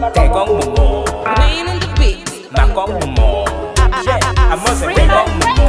Te con mumu. Rain on the beat. Ma con mumu. Yeah, I'm also te con mumu.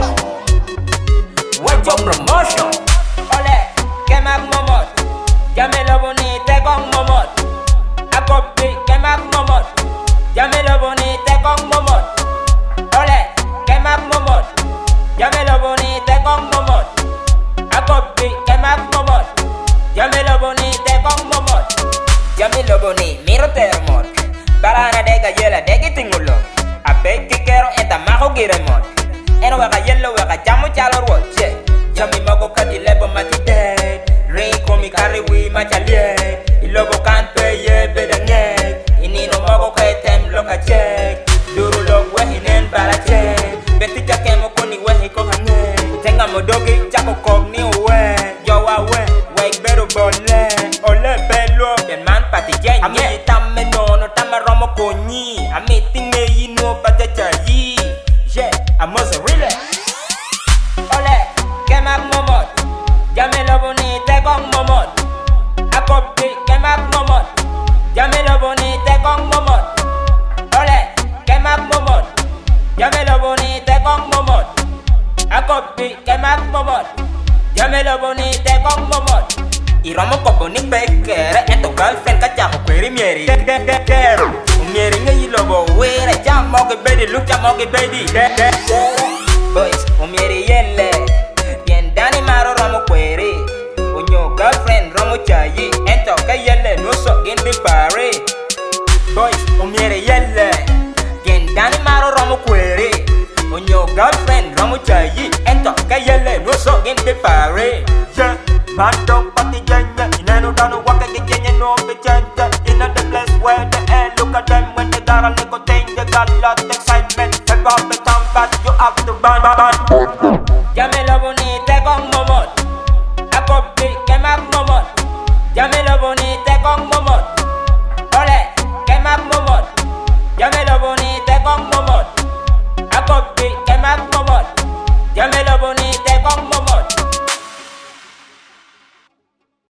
What's your promotion? Ole, que más momot. Llámelo bonito con momot. A copy, que más momot. Llámelo bonito con momot. Ole, que más momot. Llámelo bonito con momot. A copy, que más momot. Llámelo bonito con momot. Llámelo bonito, miro termot. Para na dega yela degi tingulo. A beki kero enta maho giremot. Eno waka yellow waka chamu chalo roche. Yami mago kati lebo mati dead. Rain komi kari wi machalie. Ilobo can't pay ye bedangek. Inino mago kay tem loka check. Duru log wehinen bala check. Beti jakemo koni wehi ko hange. Tenga modogi chako kogni uwe. Yo wa we beru bole. Ole belo ben man pati jenye. Ami tamme nono tamme romo konyi. Ami tinge yino pati chayi. Yeah, I'm also really. Ole, que más momot. Llámelo bonito con momot. A copy, que más momot. Llámelo bonito con momot. Ole, que más momot. Llámelo bonito con momot. A copy, que más momot. Llámelo bonito con momot. Y romo copo ni bekere. Esto girlfriend cachajo query mieri. Mieri ngi lobo wera. Chamo que baby, look chamo que baby. Boys, mieri yelle. Bien dani maro romo query. Unyo girlfriend romo chayi. Ento que yelle no so in the party. Boys, mieri yelle. Bien dani maro romo query. Unyo girlfriend romo chayi. Ento que yelle no so in the party. Yeah, man don't party jenya. Ineno dano waka get jenya no be jenya. In the place where the air look at them when they got a little thing, they got a lot of excitement. Take off the town, but you have to ban. Llámelo bonito con momot. A copy, que más momot. Llámelo bonito con momot.